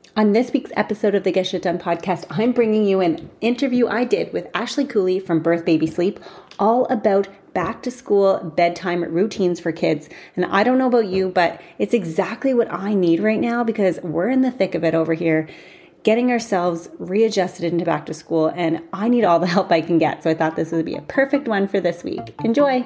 On this week's episode of the Get Shit Done podcast, I'm bringing you an interview I did with Ashley Cooley from Birth Baby Sleep, all about back to school bedtime routines for kids. And I don't know about you, but it's exactly what I need right now because we're in the thick of it over here, getting ourselves readjusted into back to school, and I need all the help I can get. So I thought this would be a perfect one for this week. Enjoy.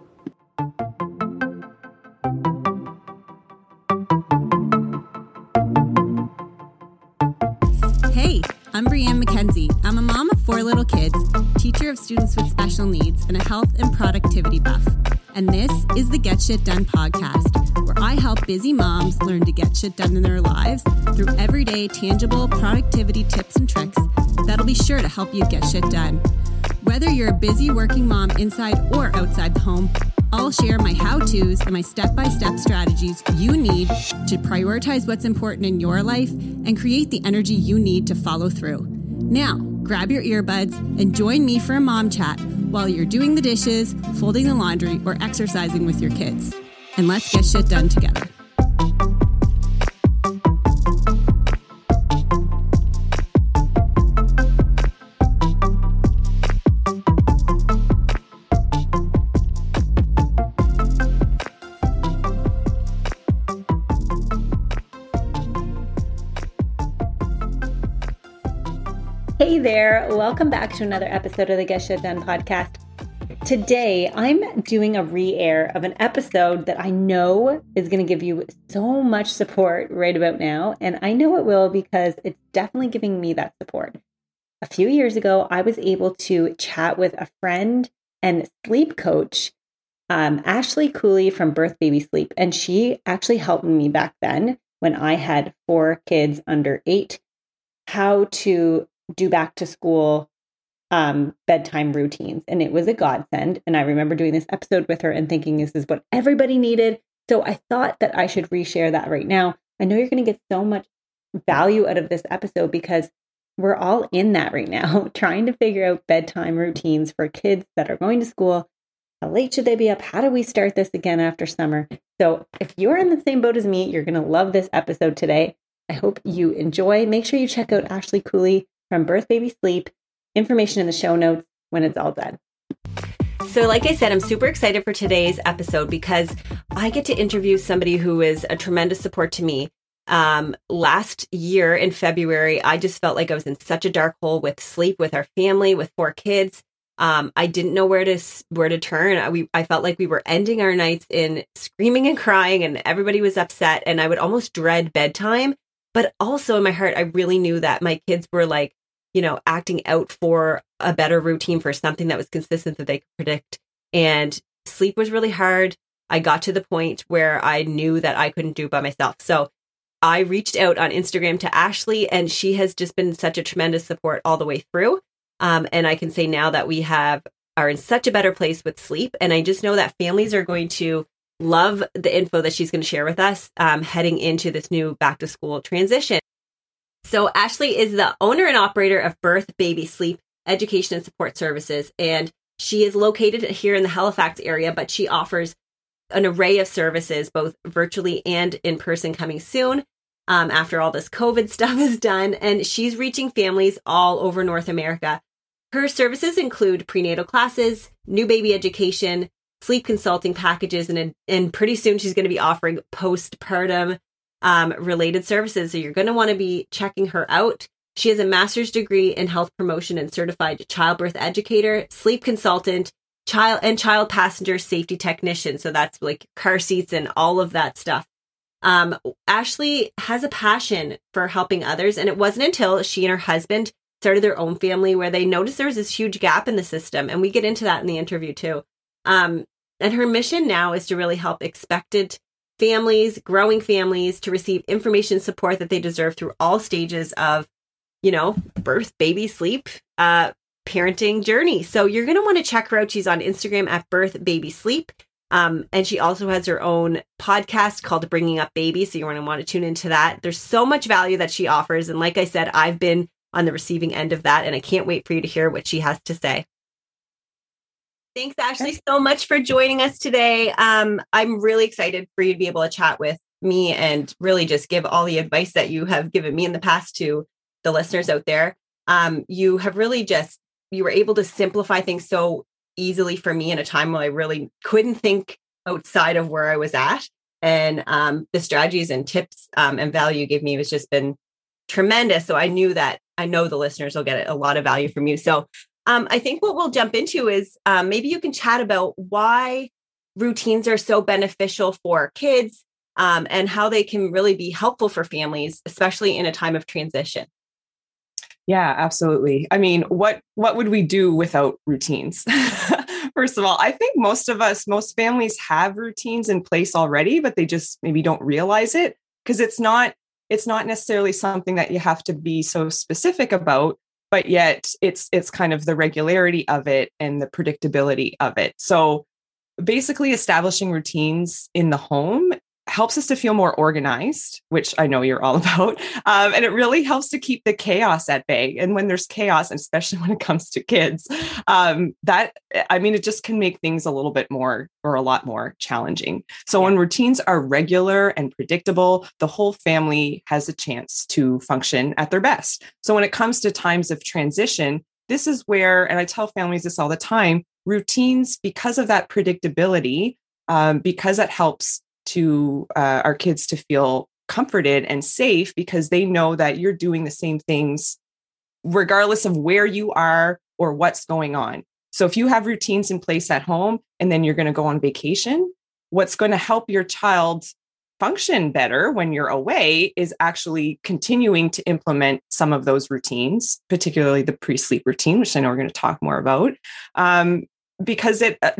Hey, I'm Brianne McKenzie. I'm a mom of 4 little kids, teacher of students with special needs, and a health and productivity buff. And this is the Get Shit Done podcast, where I help busy moms learn to get shit done in their lives through everyday, tangible productivity tips and tricks that'll be sure to help you get shit done. Whether you're a busy working mom inside or outside the home, I'll share my how-tos and my step-by-step strategies you need to prioritize what's important in your life and create the energy you need to follow through. Now, grab your earbuds and join me for a mom chat while you're doing the dishes, folding the laundry, or exercising with your kids. And let's get shit done together. Hey there, welcome back to another episode of the Get Shit Done podcast. Today, I'm doing a re-air of an episode that I know is going to give you so much support right about now, and I know it will because it's definitely giving me that support. A few years ago, I was able to chat with a friend and sleep coach, Ashley Cooley from Birth Baby Sleep, and she actually helped me back then when I had 4 kids under 8, how to do back to school bedtime routines. And it was a godsend. And I remember doing this episode with her and thinking this is what everybody needed. So I thought that I should reshare that right now. I know you're going to get so much value out of this episode because we're all in that right now, trying to figure out bedtime routines for kids that are going to school. How late should they be up? How do we start this again after summer? So if you're in the same boat as me, you're going to love this episode today. I hope you enjoy. Make sure you check out Ashley Cooley from Birth Baby Sleep. Information in the show notes when it's all done. So like I said, I'm super excited for today's episode because I get to interview somebody who is a tremendous support to me. Last year in February, I just felt like I was in such a dark hole with sleep, with our family, with 4 kids. I didn't know where to turn. I felt like we were ending our nights in screaming and crying and everybody was upset and I would almost dread bedtime. But also in my heart, I really knew that my kids were like, acting out for a better routine, for something that was consistent that they could predict. And sleep was really hard. I got to the point where I knew that I couldn't do it by myself. So I reached out on Instagram to Ashley, and she has just been such a tremendous support all the way through. And I can say now that we are in such a better place with sleep. And I just know that families are going to love the info that she's going to share with us heading into this new back to school transition. So Ashley is the owner and operator of Birth Baby Sleep Education and Support Services, and she is located here in the Halifax area, but she offers an array of services, both virtually and in person coming soon after all this COVID stuff is done, and she's reaching families all over North America. Her services include prenatal classes, new baby education, sleep consulting packages, and pretty soon she's going to be offering postpartum related services. So you're going to want to be checking her out. She has a master's degree in health promotion and certified childbirth educator, sleep consultant, child passenger safety technician. So that's like car seats and all of that stuff. Ashley has a passion for helping others. And it wasn't until she and her husband started their own family where they noticed there was this huge gap in the system. And we get into that in the interview too. And her mission now is to really help expectant families, growing families, to receive information support that they deserve through all stages of, birth, baby, sleep, parenting journey. So you're going to want to check her out. She's on Instagram at Birth Baby Sleep. And she also has her own podcast called Bringing Up Baby. So you're going to want to tune into that. There's so much value that she offers. And like I said, I've been on the receiving end of that, and I can't wait for you to hear what she has to say. Thanks, Ashley, so much for joining us today. I'm really excited for you to be able to chat with me and really just give all the advice that you have given me in the past to the listeners out there. You have really you were able to simplify things so easily for me in a time when I really couldn't think outside of where I was at. And the strategies and tips and value you gave me has just been tremendous. So I know the listeners will get a lot of value from you. So I think what we'll jump into is maybe you can chat about why routines are so beneficial for kids and how they can really be helpful for families, especially in a time of transition. Yeah, absolutely. I mean, what would we do without routines? First of all, I think most families have routines in place already, but they just maybe don't realize it because it's not necessarily something that you have to be so specific about, but yet it's kind of the regularity of it and the predictability of it. So basically establishing routines in the home helps us to feel more organized, which I know you're all about. And it really helps to keep the chaos at bay. And when there's chaos, and especially when it comes to kids, it just can make things a lot more challenging. So when routines are regular and predictable, the whole family has a chance to function at their best. So when it comes to times of transition, this is where, and I tell families this all the time, routines, because of that predictability, because it helps to our kids to feel comforted and safe because they know that you're doing the same things regardless of where you are or what's going on. So if you have routines in place at home and then you're going to go on vacation, what's going to help your child function better when you're away is actually continuing to implement some of those routines, particularly the pre-sleep routine, which I know we're going to talk more about, because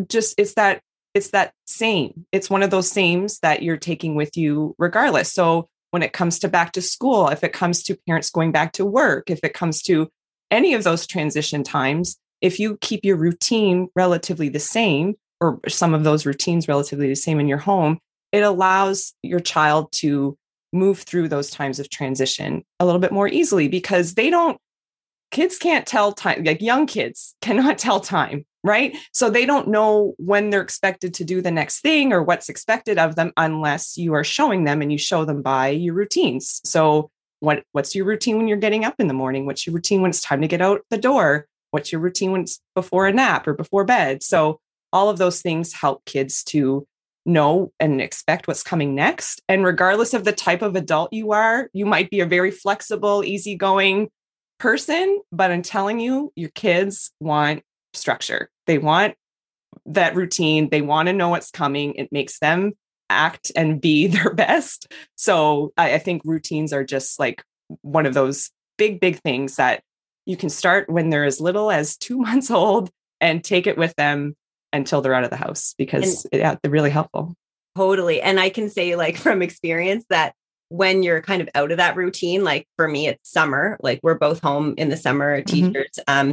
it's that same. It's one of those sames that you're taking with you regardless. So when it comes to back to school, if it comes to parents going back to work, if it comes to any of those transition times, if you keep your routine relatively the same, or some of those routines relatively the same in your home, it allows your child to move through those times of transition a little bit more easily because kids can't tell time, like young kids cannot tell time, right? So they don't know when they're expected to do the next thing or what's expected of them unless you are showing them and you show them by your routines. So what's your routine when you're getting up in the morning? What's your routine when it's time to get out the door? What's your routine when it's before a nap or before bed? So all of those things help kids to know and expect what's coming next. And regardless of the type of adult you are, you might be a very flexible, easygoing person, but I'm telling you, your kids want structure. They want that routine. They want to know what's coming. It makes them act and be their best. So I think routines are just like one of those big, big things that you can start when they're as little as 2 months old and take it with them until they're out of the house because they're really helpful. Totally. And I can say like from experience that when you're kind of out of that routine, like for me, it's summer, like we're both home in the summer, teachers.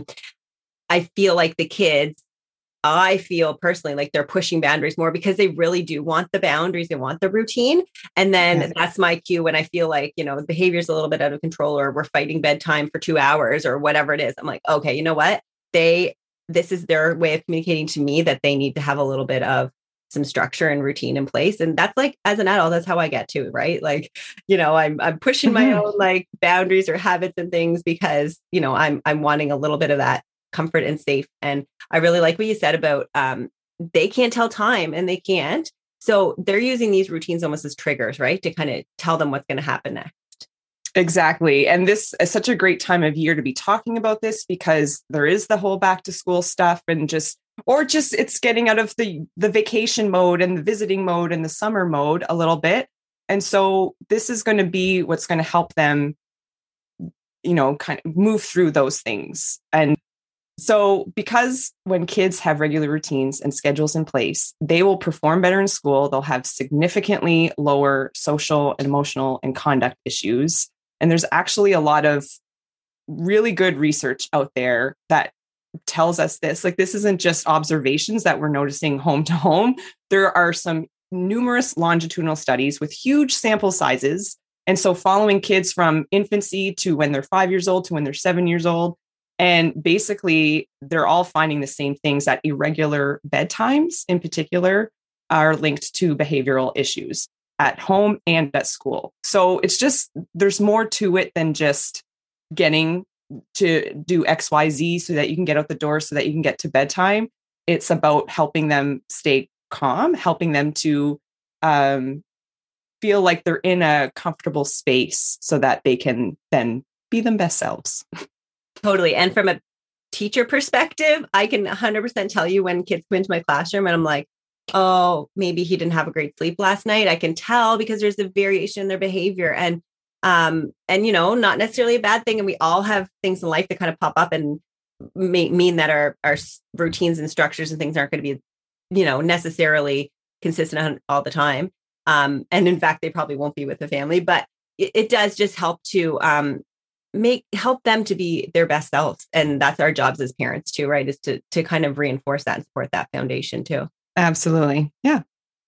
I feel like the kids, I feel personally like they're pushing boundaries more because they really do want the boundaries. They want the routine. And then that's my cue when I feel like, the behavior is a little bit out of control or we're fighting bedtime for 2 hours or whatever it is. I'm like, okay, you know what? This is their way of communicating to me that they need to have a little bit of some structure and routine in place. And that's like, as an adult, that's how I get to, right? Like, I'm pushing my own like boundaries or habits and things because, I'm wanting a little bit of that comfort and safe. And I really like what you said about, they can't tell time and they can't. So they're using these routines almost as triggers, right? To kind of tell them what's going to happen next. Exactly. And this is such a great time of year to be talking about this because there is the whole back to school stuff and it's getting out of the vacation mode and the visiting mode and the summer mode a little bit. And so this is going to be what's going to help them, kind of move through those things. And so because when kids have regular routines and schedules in place, they will perform better in school. They'll have significantly lower social and emotional and conduct issues. And there's actually a lot of really good research out there that tells us this. Like, this isn't just observations that we're noticing home to home. There are some numerous longitudinal studies with huge sample sizes. And so following kids from infancy to when they're 5 years old to when they're 7 years old. And basically, they're all finding the same things, that irregular bedtimes in particular are linked to behavioral issues. at home and at school. So it's just, there's more to it than just getting to do XYZ so that you can get out the door, so that you can get to bedtime. It's about helping them stay calm, helping them to feel like they're in a comfortable space so that they can then be them best selves. Totally. And from a teacher perspective, I can 100% tell you when kids come into my classroom and I'm like, oh, maybe he didn't have a great sleep last night. I can tell because there's a variation in their behavior. And not necessarily a bad thing. And we all have things in life that kind of pop up and mean that our routines and structures and things aren't going to be, necessarily consistent all the time. And in fact, they probably won't be with the family, but it does just help to help them to be their best selves. And that's our jobs as parents too, right? Is to kind of reinforce that and support that foundation too. Absolutely. Yeah.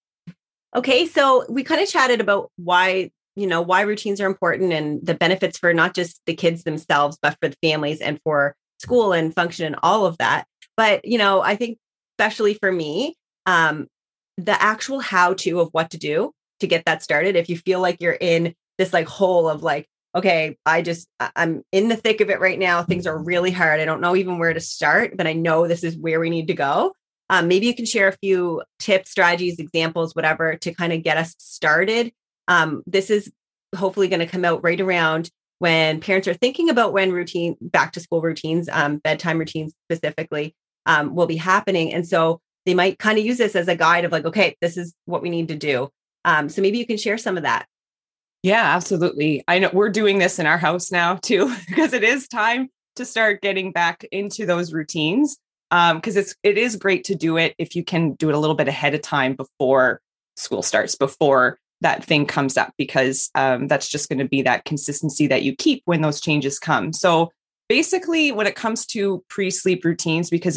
Okay. So we kind of chatted about why routines are important and the benefits for not just the kids themselves, but for the families and for school and function and all of that. But, I think especially for me, the actual how-to of what to do to get that started. If you feel like you're in this like hole of like, okay, I'm in the thick of it right now. Things are really hard. I don't know even where to start, but I know this is where we need to go. Maybe you can share a few tips, strategies, examples, whatever, to kind of get us started. This is hopefully going to come out right around when parents are thinking about when back to school routines, bedtime routines specifically, will be happening. And so they might kind of use this as a guide of like, okay, this is what we need to do. So maybe you can share some of that. Yeah, absolutely. I know we're doing this in our house now too, because it is time to start getting back into those routines. Because it is great to do it if you can do it a little bit ahead of time before school starts, before that thing comes up, because that's just going to be that consistency that you keep when those changes come. So basically, when it comes to pre-sleep routines, because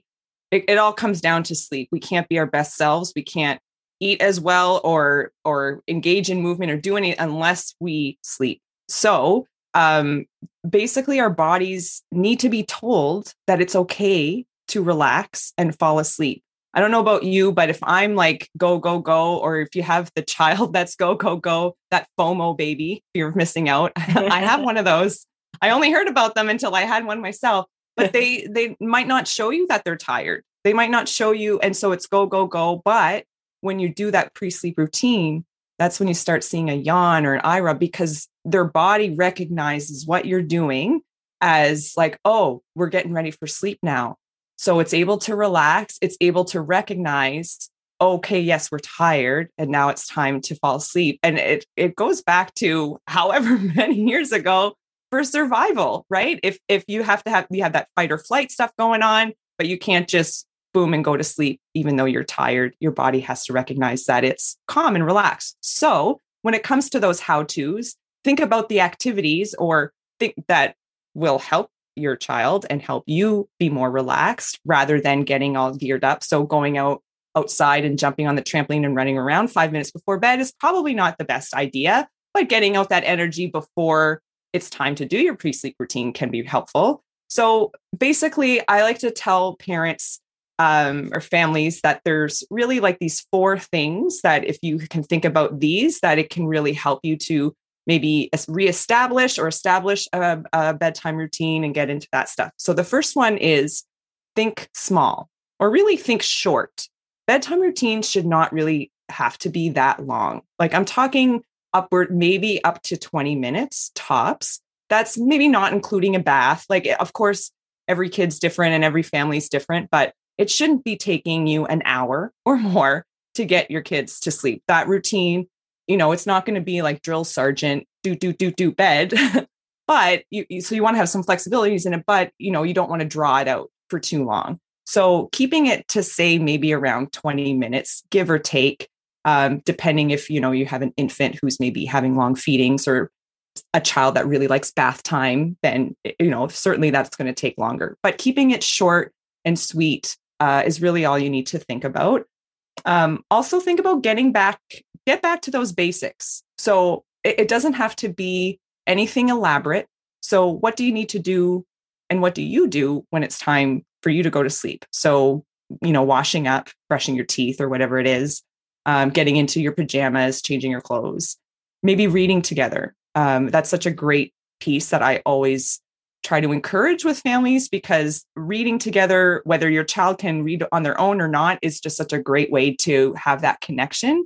it all comes down to sleep. We can't be our best selves. We can't eat as well or engage in movement or do any unless we sleep. So basically, our bodies need to be told that it's okay to relax and fall asleep. I don't know about you, but if I'm like, go, go, go, or if you have the child that's go, go, go, that FOMO baby, fear of missing out. I have one of those. I only heard about them until I had one myself, but they might not show you that they're tired. They might not show you. And so it's go, go, go. But when you do that pre-sleep routine, that's when you start seeing a yawn or an eye rub, because their body recognizes what you're doing as like, oh, we're getting ready for sleep now. So it's able to relax. It's able to recognize, okay, yes, we're tired. And now it's time to fall asleep. And it goes back to however many years ago for survival, right? If you have that fight or flight stuff going on, but you can't just boom and go to sleep, even though you're tired, your body has to recognize that it's calm and relaxed. So when it comes to those how-tos, think about the activities or think that will help your child and help you be more relaxed rather than getting all geared up. So going outside and jumping on the trampoline and running around 5 minutes before bed is probably not the best idea, but getting out that energy before it's time to do your pre-sleep routine can be helpful. So basically, I like to tell parents or families that there's really like these 4 things that if you can think about these, that it can really help you to maybe reestablish or establish a bedtime routine and get into that stuff. So the first one is think small or really think short. Bedtime routines should not really have to be that long. Like I'm talking upward, maybe up to 20 minutes tops. That's maybe not including a bath. Like, of course, every kid's different and every family's different, but it shouldn't be taking you an hour or more to get your kids to sleep. That routine, it's not going to be like drill sergeant, do bed, but so you want to have some flexibilities in it, but you don't want to draw it out for too long. So keeping it to say maybe around 20 minutes, give or take, depending if, you have an infant who's maybe having long feedings or a child that really likes bath time, then, certainly that's going to take longer, but keeping it short and sweet is really all you need to think about. Also think about get back to those basics. So it doesn't have to be anything elaborate. So what do you need to do and what do you do when it's time for you to go to sleep? So, washing up, brushing your teeth or whatever it is, getting into your pajamas, changing your clothes, maybe reading together. That's such a great piece that I always try to encourage with families, because reading together, whether your child can read on their own or not, is just such a great way to have that connection.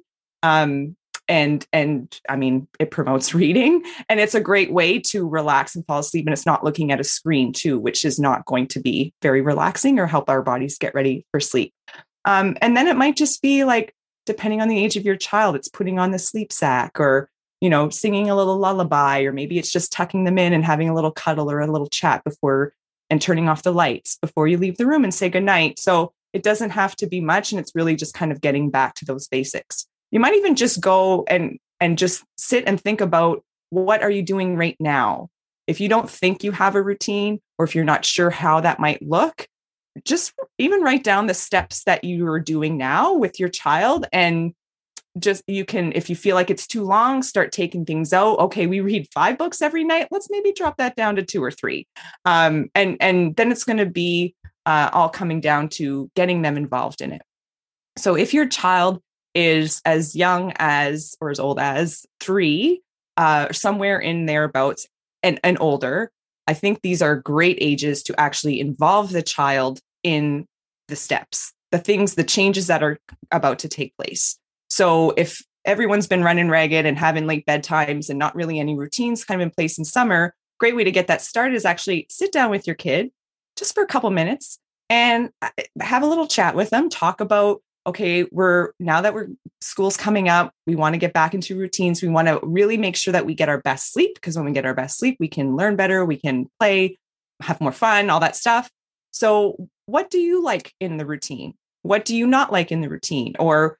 And I mean, it promotes reading, and it's a great way to relax and fall asleep. And it's not looking at a screen too, which is not going to be very relaxing or help our bodies get ready for sleep. And then it might just be like, depending on the age of your child, it's putting on the sleep sack, or, singing a little lullaby, or maybe it's just tucking them in and having a little cuddle or a little chat before, and turning off the lights before you leave the room and say goodnight. So it doesn't have to be much. And it's really just kind of getting back to those basics. You might even just go and just sit and think about, what are you doing right now? If you don't think you have a routine, or if you're not sure how that might look, just even write down the steps that you are doing now with your child. And just, you can, if you feel like it's too long, start taking things out. Okay, we read 5 books every night. Let's maybe drop that down to 2 or 3. And then it's going to be all coming down to getting them involved in it. So if your child is as young as, or as old as 3, somewhere in thereabouts, and older, I think these are great ages to actually involve the child in the steps, the things, the changes that are about to take place. So if everyone's been running ragged and having late bedtimes and not really any routines kind of in place in summer, great way to get that started is actually sit down with your kid just for a couple minutes and have a little chat with them, talk about, okay, now that school's coming up, we want to get back into routines. We want to really make sure that we get our best sleep, because when we get our best sleep, we can learn better, we can play, have more fun, all that stuff. So what do you like in the routine? What do you not like in the routine? Or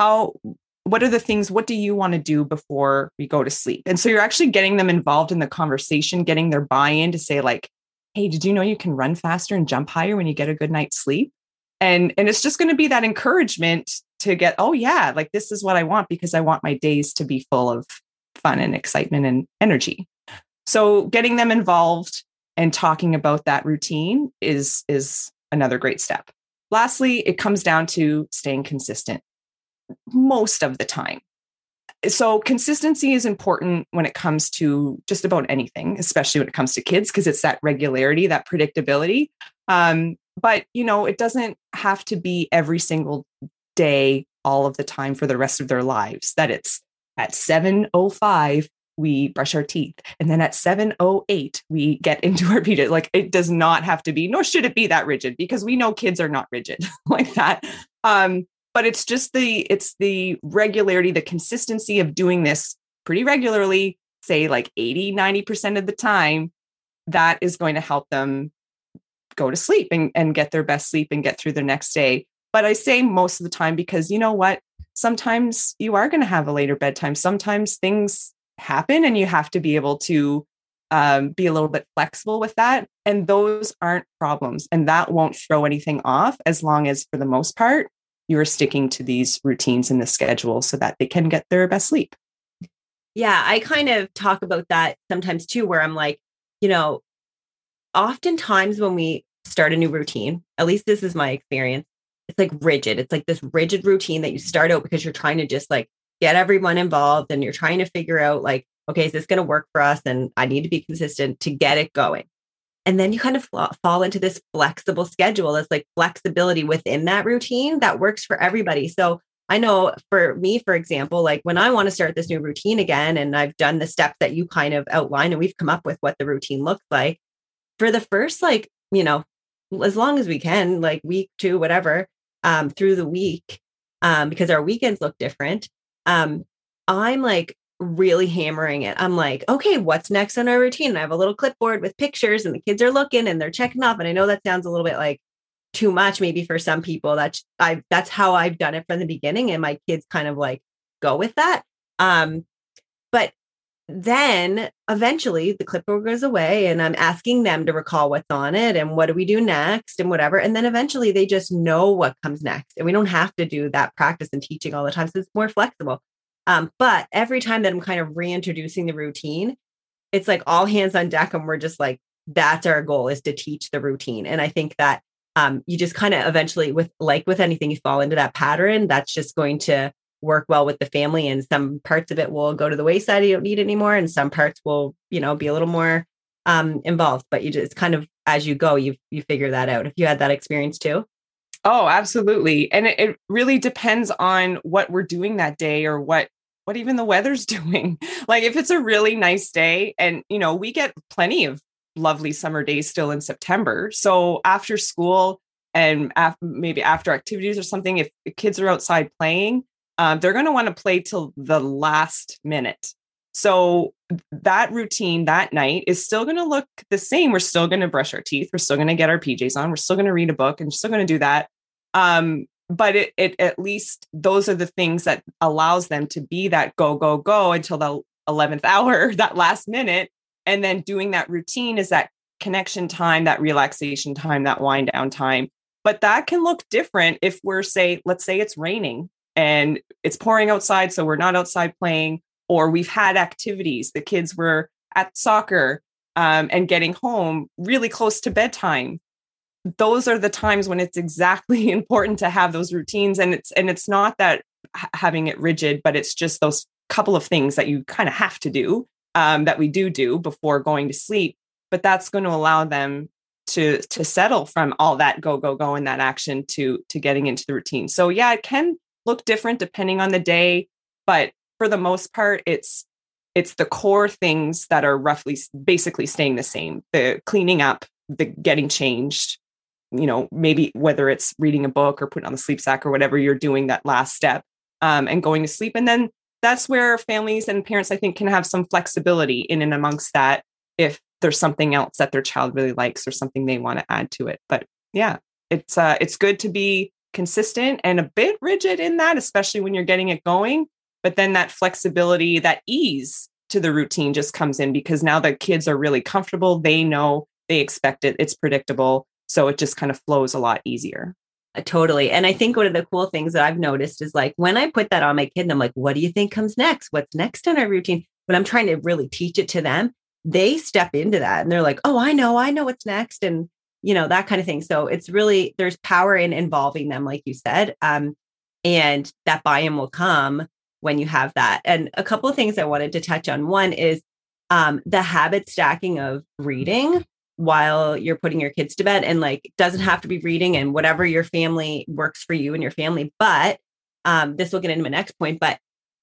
what are the things, what do you want to do before we go to sleep? And so you're actually getting them involved in the conversation, getting their buy-in to say like, hey, did you know you can run faster and jump higher when you get a good night's sleep? And it's just going to be that encouragement to get, oh yeah, like this is what I want, because I want my days to be full of fun and excitement and energy. So getting them involved and talking about that routine is another great step. Lastly, it comes down to staying consistent most of the time. So consistency is important when it comes to just about anything, especially when it comes to kids, because it's that regularity, that predictability. But, it doesn't have to be every single day, all of the time for the rest of their lives, that it's at 7:05, we brush our teeth. And then at 7:08, we get into our PJs. Like, it does not have to be, nor should it be that rigid, because we know kids are not rigid like that. But it's just the regularity, the consistency of doing this pretty regularly, say like 80-90% of the time, that is going to help them go to sleep and get their best sleep and get through the next day. But I say most of the time, because you know what? Sometimes you are going to have a later bedtime. Sometimes things happen and you have to be able to be a little bit flexible with that. And those aren't problems. And that won't throw anything off, as long as for the most part, you are sticking to these routines in the schedule so that they can get their best sleep. Yeah, I kind of talk about that sometimes too, where I'm like, oftentimes when we start a new routine, at least this is my experience, it's like rigid. It's like this rigid routine that you start out because you're trying to just like get everyone involved, and you're trying to figure out like, okay, is this going to work for us? And I need to be consistent to get it going. And then you kind of fall into this flexible schedule. That's like flexibility within that routine that works for everybody. So I know for me, for example, like when I want to start this new routine again, and I've done the steps that you kind of outlined, and we've come up with what the routine looks like for the first, like, as long as we can, like week 2, whatever, through the week, because our weekends look different. I'm like really hammering it. I'm like, okay, what's next on our routine? And I have a little clipboard with pictures, and the kids are looking and they're checking off. And I know that sounds a little bit like too much, maybe for some people. That's how I've done it from the beginning, and my kids kind of like go with that. But then eventually the clipboard goes away, and I'm asking them to recall what's on it and what do we do next and whatever. And then eventually they just know what comes next, and we don't have to do that practice and teaching all the time. So it's more flexible. But every time that I'm kind of reintroducing the routine, it's like all hands on deck, and we're just like, that's our goal, is to teach the routine. And I think that you just kind of eventually, with anything, you fall into that pattern. That's just going to work well with the family, and some parts of it will go to the wayside. You don't need it anymore. And some parts will, be a little more involved, but it's kind of as you go, you figure that out. If you had that experience too. Oh, absolutely. And it really depends on what we're doing that day or what even the weather's doing. Like if it's a really nice day and, we get plenty of lovely summer days still in September. So after school and maybe after activities or something, if the kids are outside playing, they're going to want to play till the last minute. So that routine that night is still going to look the same. We're still going to brush our teeth. We're still going to get our PJs on. We're still going to read a book and still going to do that. But it at least those are the things that allows them to be that go, go, go until the 11th hour, that last minute. And then doing that routine is that connection time, that relaxation time, that wind down time. But that can look different if let's say it's raining and it's pouring outside. So we're not outside playing, or we've had activities. The kids were at soccer and getting home really close to bedtime. Those are the times when it's exactly important to have those routines. And it's not that having it rigid, but it's just those couple of things that you kind of have to do that we do before going to sleep. But that's going to allow them to settle from all that go, go, go and that action to getting into the routine. So yeah, it can look different depending on the day, but for the most part, it's the core things that are basically staying the same. The cleaning up, the getting changed, maybe whether it's reading a book or putting on the sleep sack or whatever you're doing, that last step, and going to sleep. And then that's where families and parents, I think, can have some flexibility in and amongst that if there's something else that their child really likes or something they want to add to it. But yeah, it's good to be consistent and a bit rigid in that, especially when you're getting it going. But then that flexibility, that ease to the routine just comes in because now the kids are really comfortable. They know, they expect it. It's predictable. So it just kind of flows a lot easier. Totally. And I think one of the cool things that I've noticed is like when I put that on my kid and I'm like, what do you think comes next? What's next in our routine? When I'm trying to really teach it to them, they step into that and they're like, oh, I know what's next. And, that kind of thing. So it's really, there's power in involving them, like you said. And that buy-in will come when you have that. And a couple of things I wanted to touch on. One is the habit stacking of reading while you're putting your kids to bed, and like, it doesn't have to be reading and whatever your family works for you and your family. But this will get into my next point. But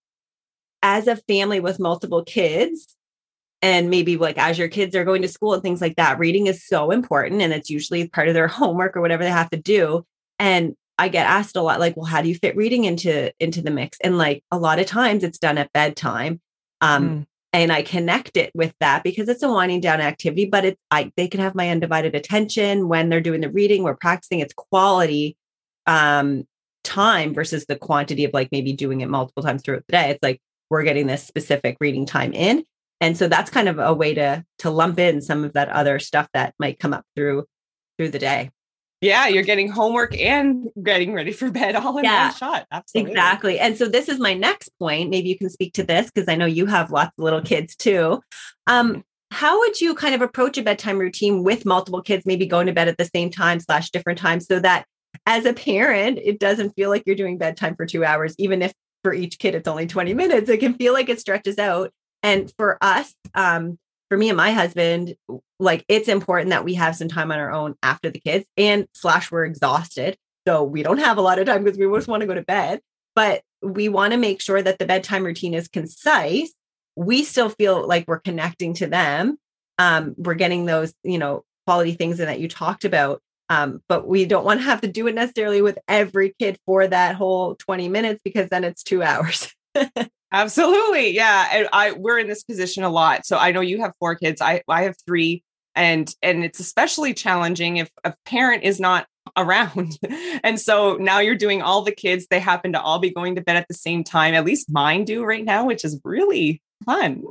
as a family with multiple kids, and maybe like as your kids are going to school and things like that, reading is so important. And it's usually part of their homework or whatever they have to do. And I get asked a lot, like, well, how do you fit reading into the mix? And like, a lot of times it's done at bedtime. And I connect it with that because it's a winding down activity, but they can have my undivided attention when they're doing the reading. We're practicing its quality time versus the quantity of like maybe doing it multiple times throughout the day. It's like, we're getting this specific reading time in. And so that's kind of a way to lump in some of that other stuff that might come up through the day. Yeah, you're getting homework and getting ready for bed all in one shot. Absolutely. Exactly. And so this is my next point. Maybe you can speak to this because I know you have lots of little kids too. How would you kind of approach a bedtime routine with multiple kids, maybe going to bed at the same time / different times, so that as a parent, it doesn't feel like you're doing bedtime for 2 hours, even if for each kid it's only 20 minutes. It can feel like it stretches out. And for us, for me and my husband, like, it's important that we have some time on our own after the kids and / we're exhausted. So we don't have a lot of time because we just want to go to bed, but we want to make sure that the bedtime routine is concise. We still feel like we're connecting to them. We're getting those, quality things that you talked about. But we don't want to have to do it necessarily with every kid for that whole 20 minutes because then it's 2 hours. Absolutely. Yeah. And we're in this position a lot. So I know you have 4 kids. I have 3. And it's especially challenging if a parent is not around. And so now you're doing all the kids. They happen to all be going to bed at the same time. At least mine do right now, which is really fun.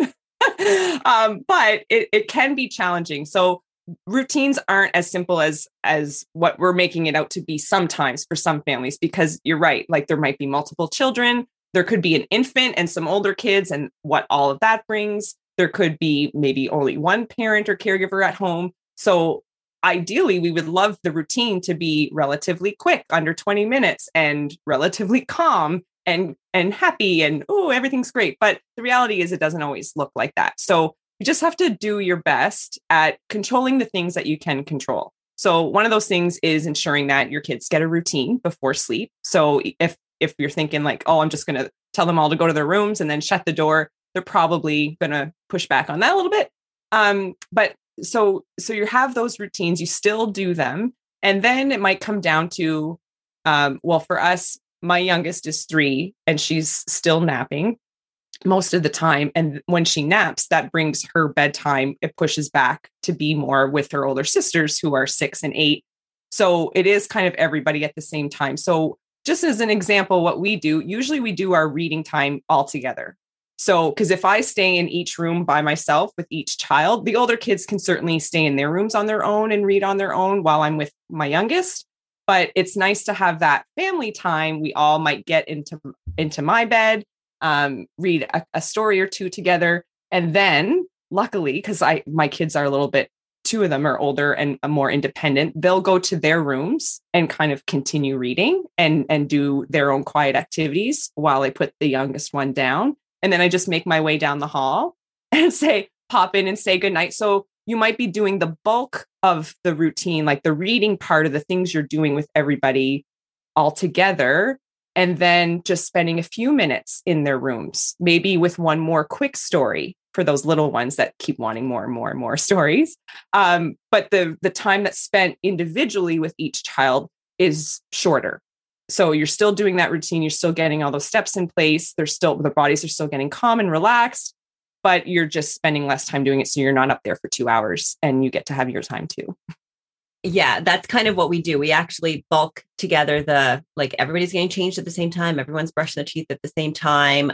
But it can be challenging. So routines aren't as simple as what we're making it out to be sometimes for some families, because you're right. Like, there might be multiple children. There could be an infant and some older kids and what all of that brings. There could be maybe only one parent or caregiver at home. So ideally, we would love the routine to be relatively quick, under 20 minutes, and relatively calm and happy and, oh, everything's great. But the reality is it doesn't always look like that. So you just have to do your best at controlling the things that you can control. So one of those things is ensuring that your kids get a routine before sleep. So if you're thinking like, oh, I'm just going to tell them all to go to their rooms and then shut the door, they're probably going to push back on that a little bit. But so you have those routines, you still do them. And then it might come down to, well, for us, my youngest is 3 and she's still napping most of the time. And when she naps, that brings her bedtime. It pushes back to be more with her older sisters who are 6 and 8. So it is kind of everybody at the same time. So just as an example, what we do, usually we do our reading time all together. So, because if I stay in each room by myself with each child, the older kids can certainly stay in their rooms on their own and read on their own while I'm with my youngest. But it's nice to have that family time. We all might get into my bed, read a story or two together. And then luckily, because my kids are a little bit, 2 of them are older and more independent, they'll go to their rooms and kind of continue reading and do their own quiet activities while I put the youngest one down. And then I just make my way down the hall and pop in and say goodnight. So you might be doing the bulk of the routine, like the reading part of the things you're doing with everybody all together, and then just spending a few minutes in their rooms, maybe with one more quick story for those little ones that keep wanting more and more and more stories. But the time that's spent individually with each child is shorter. So you're still doing that routine. You're still getting all those steps in place. The bodies are still getting calm and relaxed, but you're just spending less time doing it. So you're not up there for 2 hours and you get to have your time too. Yeah, that's kind of what we do. We actually bulk together everybody's getting changed at the same time. Everyone's brushing their teeth at the same time.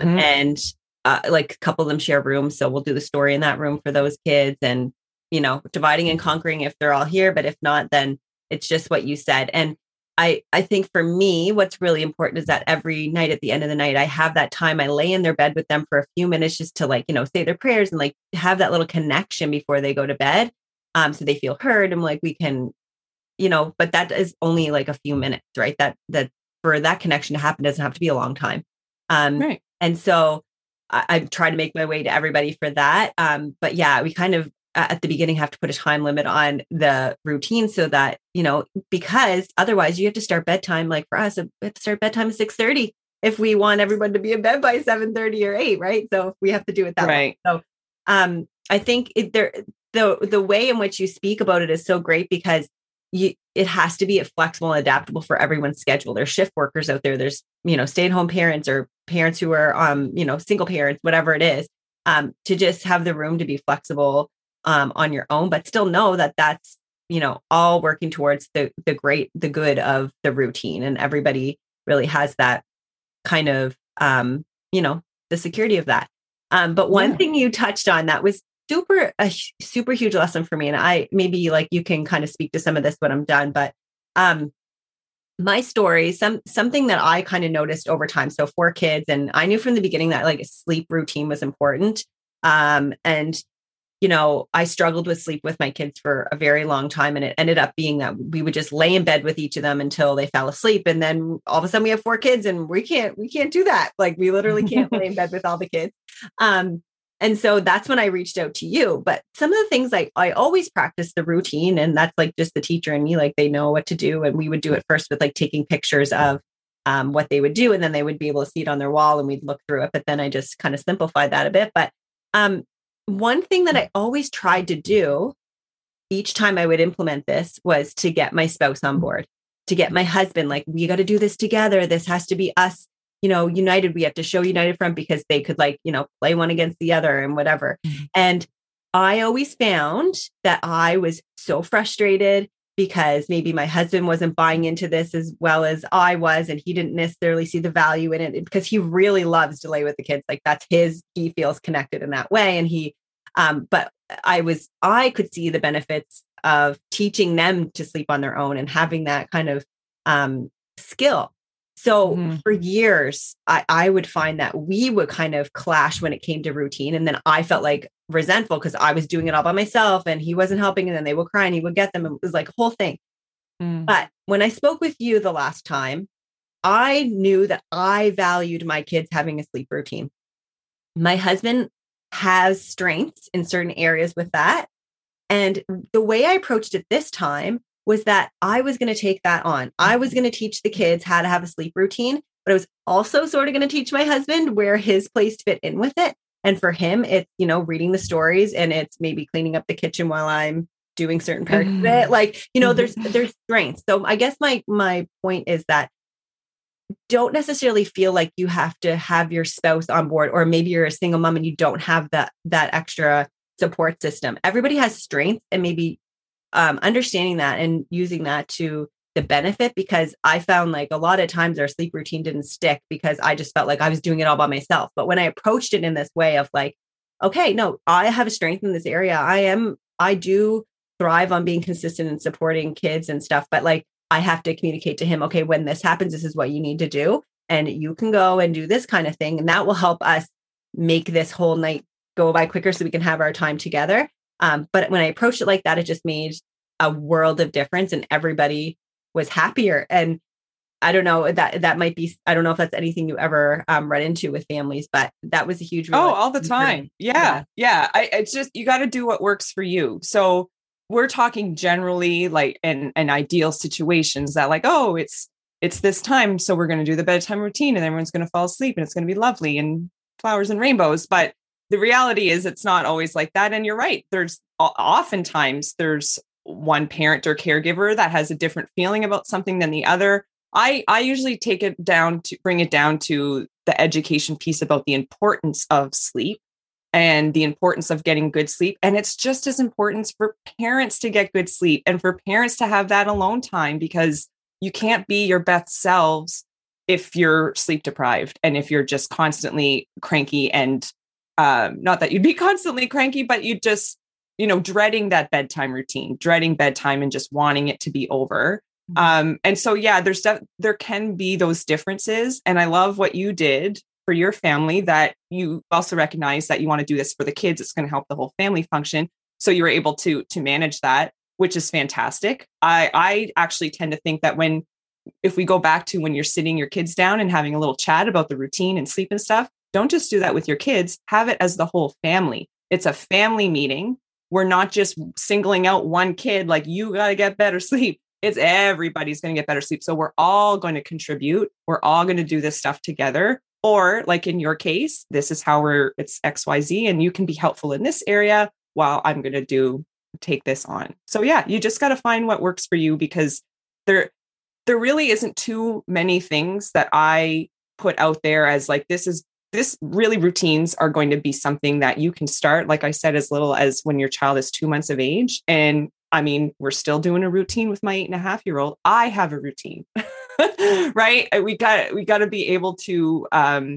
And like a couple of them share rooms. So we'll do the story in that room for those kids and, dividing and conquering if they're all here. But if not, then it's just what you said. And I think for me, what's really important is that every night at the end of the night, I have that time. I lay in their bed with them for a few minutes just to say their prayers and have that little connection before they go to bed. So they feel heard and we can, but that is only a few minutes, right? That for that connection to happen doesn't have to be a long time. Right. And so I try to make my way to everybody for that. But yeah, we kind of at the beginning have to put a time limit on the routine so that, because otherwise you have to start bedtime. Like for us, we have to start bedtime at 6:30 if we want everyone to be in bed by 7:30 or 8, right? So we have to do it that way. So I think the way in which you speak about it is so great because it has to be flexible and adaptable for everyone's schedule. There's shift workers out there. There's, stay-at-home parents or parents who are, single parents, whatever it is, to just have the room to be flexible on your own, but still know that that's, all working towards the good of the routine. And everybody really has that kind of, the security of that. But one thing you touched on that was a super huge lesson for me. And I, maybe you can kind of speak to some of this when I'm done, but, my story, something that I kind of noticed over time. So 4 kids, and I knew from the beginning that a sleep routine was important. And, I struggled with sleep with my kids for a very long time. And it ended up being that we would just lay in bed with each of them until they fell asleep. And then all of a sudden we have 4 kids and we can't do that. We literally can't lay in bed with all the kids. And so that's when I reached out to you. But some of the things I always practice the routine, and that's just the teacher and me, they know what to do. And we would do it first with taking pictures of what they would do. And then they would be able to see it on their wall and we'd look through it. But then I just kind of simplified that a bit. But one thing that I always tried to do each time I would implement this was to get my spouse on board, to get my husband, we got to do this together. This has to be us, united. We have to show united front because they could play one against the other and whatever. Mm-hmm. And I always found that I was so frustrated because maybe my husband wasn't buying into this as well as I was, and he didn't necessarily see the value in it because he really loves to lay with the kids. That's he feels connected in that way. And but I could see the benefits of teaching them to sleep on their own and having that kind of skill. So for years, I would find that we would kind of clash when it came to routine. And then I felt resentful because I was doing it all by myself and he wasn't helping. And then they would cry and he would get them. It was a whole thing. But when I spoke with you the last time, I knew that I valued my kids having a sleep routine. My husband has strengths in certain areas with that. And the way I approached it this time was that I was going to take that on. I was going to teach the kids how to have a sleep routine, but I was also sort of going to teach my husband where his place fit in with it. And for him, it's, reading the stories, and it's maybe cleaning up the kitchen while I'm doing certain parts of it. Like, there's strengths. So I guess my point is that don't necessarily feel like you have to have your spouse on board, or maybe you're a single mom and you don't have that extra support system. Everybody has strengths, and maybe understanding that and using that to the benefit, because I found like a lot of times our sleep routine didn't stick because I just felt like I was doing it all by myself. But when I approached it in this way of like, okay, no, I have a strength in this area. I do thrive on being consistent and supporting kids and stuff, but like, I have to communicate to him, okay, when this happens, this is what you need to do. And you can go and do this kind of thing. And that will help us make this whole night go by quicker so we can have our time together. But when I approached it like that, it just made a world of difference, and everybody was happier. And I don't know, that might be, I don't know if that's anything you ever run into with families, but that was a huge. All the time. Yeah. It's just, you got to do what works for you. So we're talking generally like in ideal situations that like, oh, it's this time, so we're going to do the bedtime routine and everyone's going to fall asleep and it's going to be lovely and flowers and rainbows. But the reality is it's not always like that. And you're right. Oftentimes there's one parent or caregiver that has a different feeling about something than the other. I usually bring it down to the education piece about the importance of sleep and the importance of getting good sleep. And it's just as important for parents to get good sleep and for parents to have that alone time, because you can't be your best selves if you're sleep deprived and if you're just constantly cranky, and not that you'd be constantly cranky, but you just, dreading that bedtime routine, dreading bedtime and just wanting it to be over. And so, yeah, there can be those differences. And I love what you did for your family, that you also recognize that you want to do this for the kids. It's going to help the whole family function. So you were able to manage that, which is fantastic. I actually tend to think that if we go back to when you're sitting your kids down and having a little chat about the routine and sleep and stuff, don't just do that with your kids, have it as the whole family. It's a family meeting. We're not just singling out one kid, like you got to get better sleep. It's everybody's going to get better sleep. So we're all going to contribute. We're all going to do this stuff together. Or like in your case, this is how it's XYZ, and you can be helpful in this area while I'm going to take this on. So yeah, you just got to find what works for you, because there really isn't too many things that I put out there as like, this really routines are going to be something that you can start, like I said, as little as when your child is 2 months of age. And I mean, we're still doing a routine with my 8.5-year-old. I have a routine, right? We got to be able to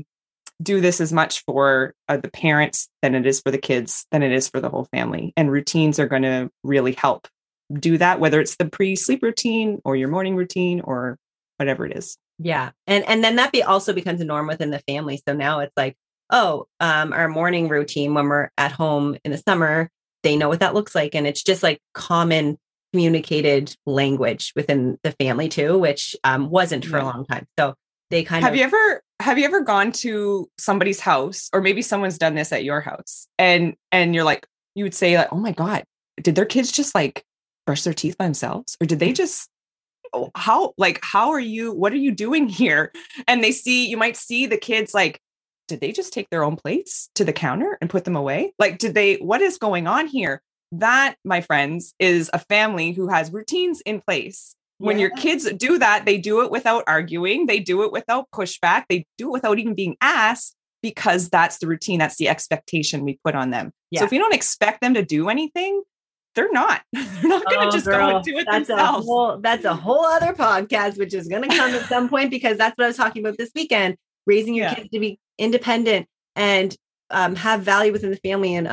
do this as much for the parents than it is for the kids, than it is for the whole family. And routines are going to really help do that, whether it's the pre-sleep routine or your morning routine or whatever it is. Yeah. And then that also becomes a norm within the family. So now it's like, our morning routine when we're at home in the summer, they know what that looks like. And it's just like common communicated language within the family too, which wasn't for a long time. So they have you ever gone to somebody's house, or maybe someone's done this at your house, and you're like, you would say like, oh my God, did their kids just like brush their teeth by themselves? Or did they just, what are you doing here? And you might see the kids like, did they just take their own plates to the counter and put them away? Like, what is going on here? That, my friends, is a family who has routines in place. When your kids do that, they do it without arguing. They do it without pushback. They do it without even being asked, because that's the routine. That's the expectation we put on them. Yeah. So if you don't expect them to do anything, they're not going to just go and do it themselves. That's a whole other podcast, which is going to come at some point, because that's what I was talking about this weekend, raising your kids to be independent and have value within the family, and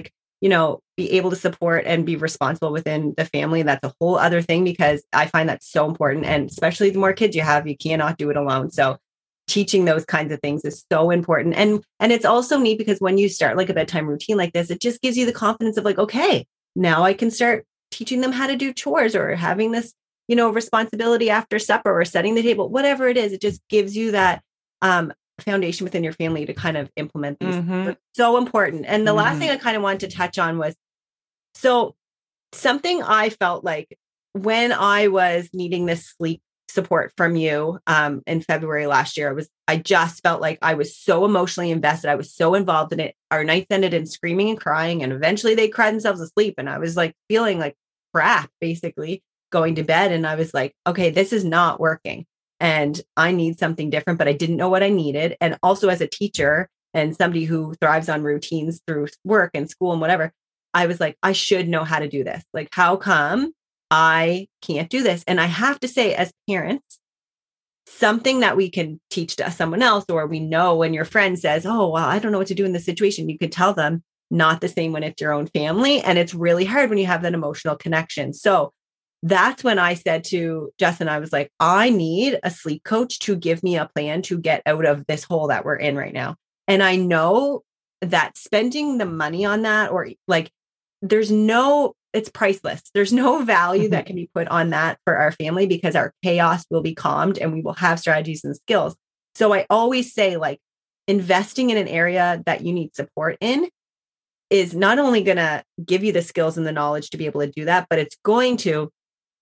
be able to support and be responsible within the family. That's a whole other thing, because I find that so important. And especially the more kids you have, you cannot do it alone. So teaching those kinds of things is so important. And it's also neat, because when you start like a bedtime routine like this, it just gives you the confidence of like, okay, now I can start teaching them how to do chores, or having this, responsibility after supper or setting the table, whatever it is, it just gives you that foundation within your family to kind of implement these. Mm-hmm. So important. And the last thing I kind of wanted to touch on was, so something I felt like when I was needing this sleep support from you in February last year, I just felt like I was so emotionally invested. I was so involved in it. Our nights ended in screaming and crying, and eventually they cried themselves asleep. And I was like feeling like crap, basically going to bed. And I was like, okay, this is not working. And I need something different, but I didn't know what I needed. And also as a teacher and somebody who thrives on routines through work and school and whatever, I was like, I should know how to do this. Like, how come I can't do this? And I have to say, as parents, something that we can teach to someone else, or we know when your friend says, oh, well, I don't know what to do in this situation, you could tell them, not the same when it's your own family. And it's really hard when you have that emotional connection. So that's when I said to Justin, I was like, I need a sleep coach to give me a plan to get out of this hole that we're in right now. And I know that spending the money on that, or like, it's priceless. There's no value that can be put on that for our family, because our chaos will be calmed and we will have strategies and skills. So I always say, like, investing in an area that you need support in is not only going to give you the skills and the knowledge to be able to do that, but it's going to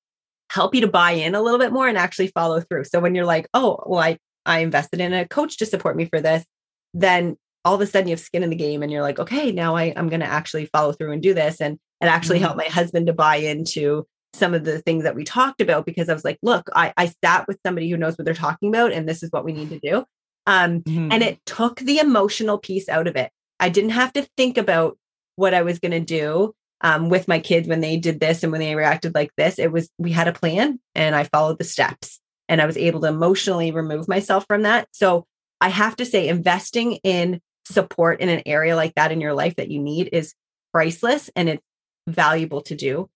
help you to buy in a little bit more and actually follow through. So when you're like, oh, well, I invested in a coach to support me for this, then all of a sudden you have skin in the game and you're like, okay, now I'm going to actually follow through and do this. And actually help my husband to buy into some of the things that we talked about, because I was like, look, I sat with somebody who knows what they're talking about, and this is what we need to do. And it took the emotional piece out of it. I didn't have to think about what I was going to do with my kids when they did this and when they reacted like this. We had a plan and I followed the steps, and I was able to emotionally remove myself from that. So I have to say, investing in support in an area like that in your life that you need is priceless, and it's valuable to do.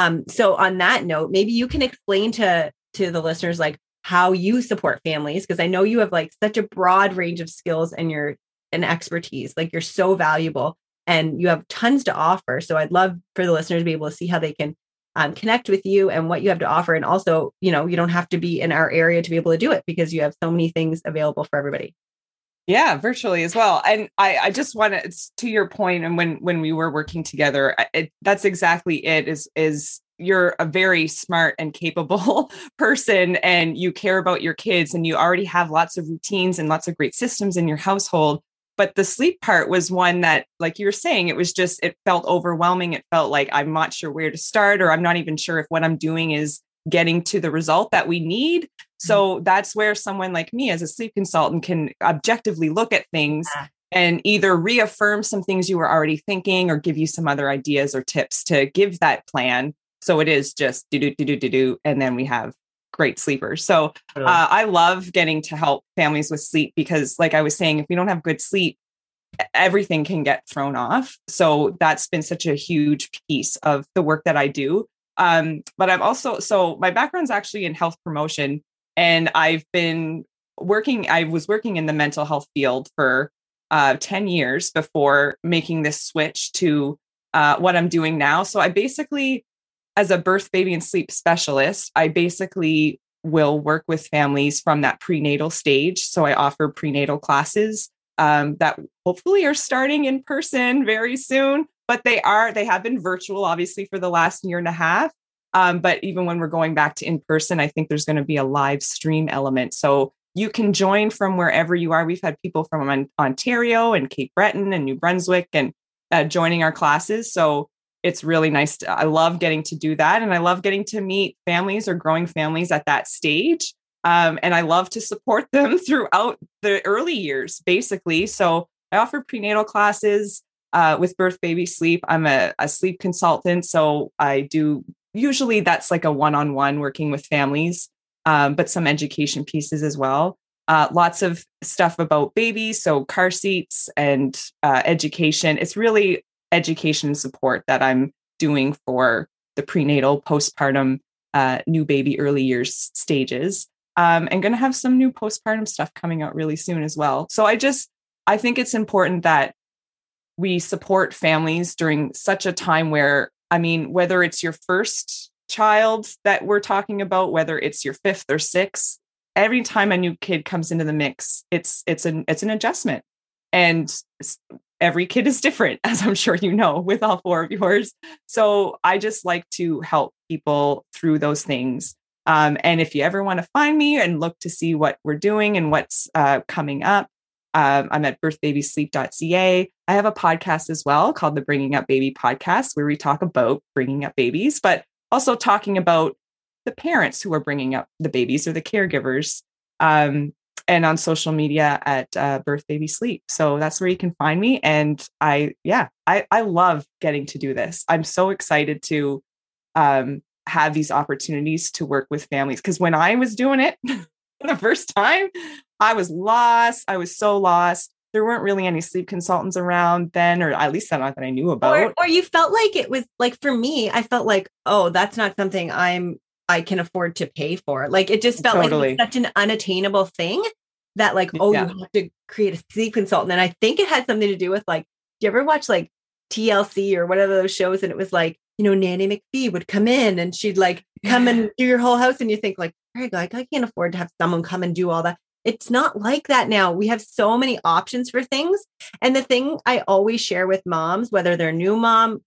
So on that note, maybe you can explain to the listeners, like, how you support families, because I know you have like such a broad range of skills and expertise. Like, you're so valuable and you have tons to offer. So I'd love for the listeners to be able to see how they can connect with you and what you have to offer. And also, you don't have to be in our area to be able to do it, because you have so many things available for everybody. Yeah, virtually as well. And I just want to your point, and when we were working together, that's exactly it, is you're a very smart and capable person, and you care about your kids, and you already have lots of routines and lots of great systems in your household. But the sleep part was one that, like you were saying, it felt overwhelming. It felt like I'm not sure where to start, or I'm not even sure if what I'm doing is getting to the result that we need. So that's where someone like me as a sleep consultant can objectively look at things and either reaffirm some things you were already thinking, or give you some other ideas or tips to give that plan. So it is just do, and then we have great sleepers. So I love getting to help families with sleep, because like I was saying, if we don't have good sleep, everything can get thrown off. So that's been such a huge piece of the work that I do. But so my background's actually in health promotion, and I was working in the mental health field for 10 years before making this switch to what I'm doing now. So I basically, as a birth, baby, and sleep specialist, I basically will work with families from that prenatal stage. So I offer prenatal classes that hopefully are starting in person very soon, but they have been virtual, obviously, for the last year and a half. But even when we're going back to in person, I think there's going to be a live stream element. So you can join from wherever you are. We've had people from Ontario and Cape Breton and New Brunswick and joining our classes. So it's really nice. I love getting to do that. And I love getting to meet families or growing families at that stage. And I love to support them throughout the early years, basically. So I offer prenatal classes with birth, baby, sleep. I'm a sleep consultant. So I do, usually that's like a one-on-one working with families, but some education pieces as well. Lots of stuff about babies. So car seats and education. It's really education and support that I'm doing for the prenatal, postpartum, new baby, early years stages. And going to have some new postpartum stuff coming out really soon as well. So I think it's important that we support families during such a time where, I mean, whether it's your first child that we're talking about, whether it's your fifth or sixth, every time a new kid comes into the mix, it's an adjustment. And every kid is different, as I'm sure you know, with all four of yours. So I just like to help people through those things. And if you ever want to find me and look to see what we're doing and what's coming up, I'm at birthbabysleep.ca. I have a podcast as well called the Bringing Up Baby Podcast, where we talk about bringing up babies, but also talking about the parents who are bringing up the babies or the caregivers. And on social media at Birth Baby Sleep. So that's where you can find me. And I love getting to do this. I'm so excited to have these opportunities to work with families. Because when I was doing it the first time, I was lost. I was so lost. There weren't really any sleep consultants around then, or at least not that I knew about. Or you felt like it was like, for me, I felt like, oh, that's not something I can afford to pay for. Like, it just felt like it was such an unattainable thing that like, oh, you have to create a sleep consultant. And I think it had something to do with like, do you ever watch like TLC or whatever those shows? And it was like, you know, Nanny McPhee would come in and she'd like come and do your whole house. And you think like, Greg, like I can't afford to have someone come and do all that. It's not like that now. We have so many options for things. And the thing I always share with moms, whether they're new mom,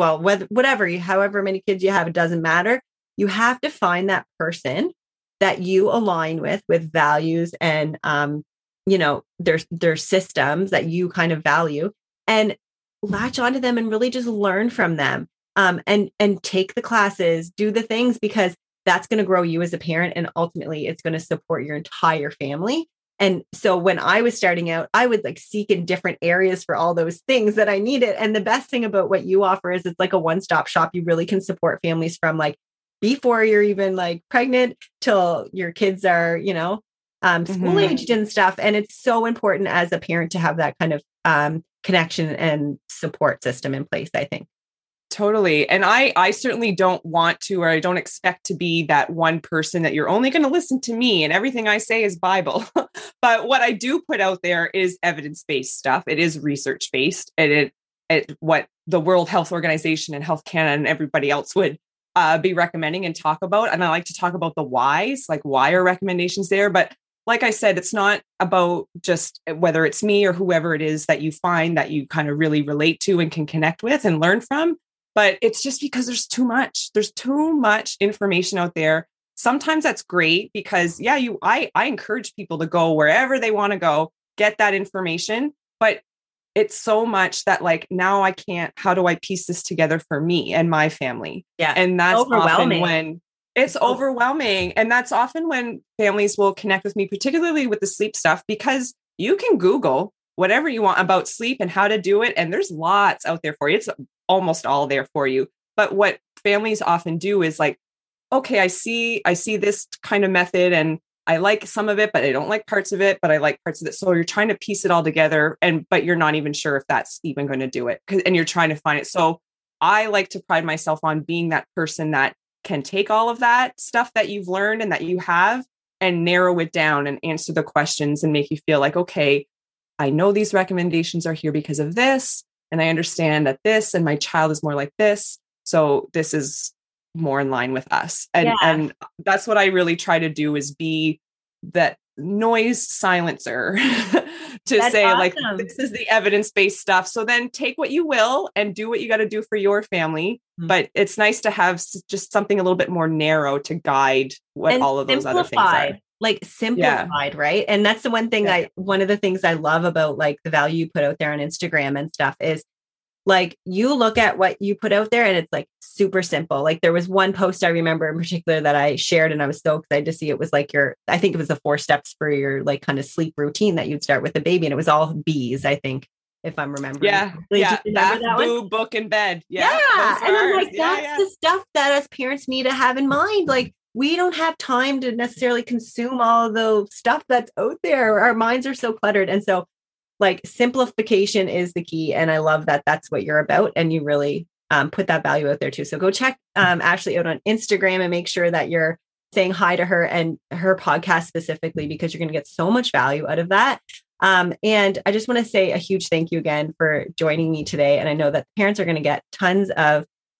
however many kids you have, it doesn't matter. You have to find that person that you align with values and, you know, their systems that you kind of value, and latch onto them and really just learn from them, and take the classes, do the things, because that's going to grow you as a parent. And ultimately it's going to support your entire family. And so when I was starting out, I would like seek in different areas for all those things that I needed. And the best thing about what you offer is it's like a one-stop shop. You really can support families from like before you're even like pregnant till your kids are, you know, school aged and stuff. And it's so important as a parent to have that kind of connection and support system in place, I think. Totally. And I certainly don't want to, or I don't expect to be that one person that you're only going to listen to me and everything I say is Bible. But what I do put out there is evidence-based stuff. It is research-based, and it what the World Health Organization and Health Canada and everybody else would be recommending and talk about. And I like to talk about the whys, like why are recommendations there? But like I said, it's not about just whether it's me or whoever it is that you find that you kind of really relate to and can connect with and learn from. But it's just because there's too much. There's too much information out there. Sometimes that's great because, I encourage people to go wherever they want to go, get that information. But it's so much that like, now I can't, how do I piece this together for me and my family? Yeah. And that's often when it's overwhelming. And that's often when families will connect with me, particularly with the sleep stuff, because you can Google whatever you want about sleep and how to do it. And there's lots out there for you. It's almost all there for you. But what families often do is like, okay, I see this kind of method and I like some of it, but I don't like parts of it, but I like parts of it. So you're trying to piece it all together, but you're not even sure if that's even going to do it. And you're trying to find it. So I like to pride myself on being that person that can take all of that stuff that you've learned and that you have and narrow it down and answer the questions and make you feel like, okay, I know these recommendations are here because of this. And I understand that this and my child is more like this. So this is more in line with us. And that's what I really try to do, is be that noise silencer to say, awesome. Like, this is the evidence-based stuff. So then take what you will and do what you got to do for your family. Mm-hmm. But it's nice to have just something a little bit more narrow to guide what and all of those other things are. Like simplified, right? And that's the one thing one of the things I love about like the value you put out there on Instagram and stuff is like, you look at what you put out there and it's like super simple. Like there was one post I remember in particular that I shared and I was so excited to see. It was like I think it was the 4 steps for your like kind of sleep routine that you'd start with the baby. And it was all B's, I think, if I'm remembering. Bath, boob, book, and bed. And I'm like, that's the stuff that as parents need to have in mind. Like, we don't have time to necessarily consume all of the stuff that's out there. Our minds are so cluttered. And so like simplification is the key. And I love that that's what you're about. And you really put that value out there too. So go check Ashley out on Instagram and make sure that you're saying hi to her and her podcast specifically, because you're going to get so much value out of that. And I just want to say a huge thank you again for joining me today. And I know that parents are going to get tons of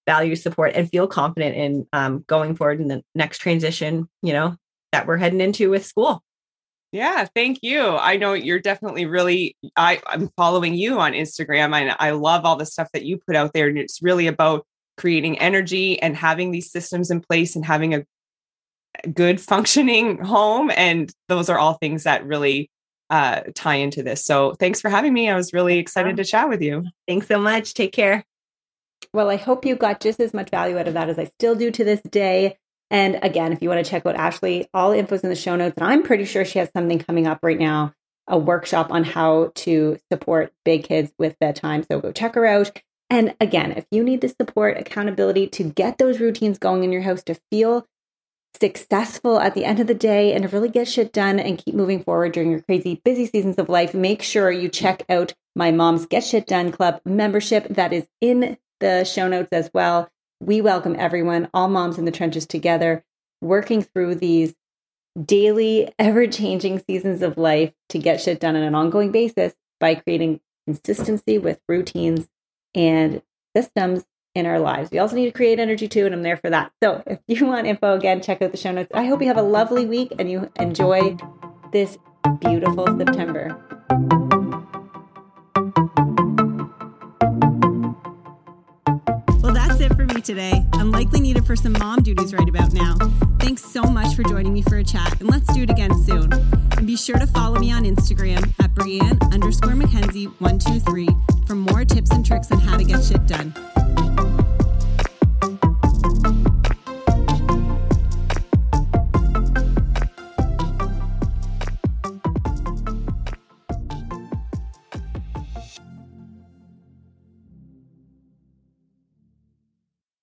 value support and feel confident in going forward in the next transition, that we're heading into with school. Yeah, thank you. I know you're definitely really, I'm following you on Instagram, and I love all the stuff that you put out there. And it's really about creating energy and having these systems in place and having a good functioning home. And those are all things that really tie into this. So thanks for having me. I was really excited to chat with you. Thanks so much. Take care. Well, I hope you got just as much value out of that as I still do to this day. And again, if you want to check out Ashley, all the info is in the show notes. And I'm pretty sure she has something coming up right now, a workshop on how to support big kids with bedtime. So go check her out. And again, if you need the support, accountability to get those routines going in your house, to feel successful at the end of the day and to really get shit done and keep moving forward during your crazy busy seasons of life, make sure you check out my Mom's Get Shit Done Club membership. That is in the show notes as well. We welcome everyone, all moms in the trenches together, working through these daily, ever-changing seasons of life to get shit done on an ongoing basis by creating consistency with routines and systems in our lives. We also need to create energy too, and I'm there for that. So if you want info, again, check out the show notes. I hope you have a lovely week and you enjoy this beautiful September. Well, that's it for me today. I'm likely needed for some mom duties right about now. Thanks so much for joining me for a chat, and let's do it again soon. And be sure to follow me on Instagram at Brianne_McKenzie123 for more tips and tricks on how to get shit done.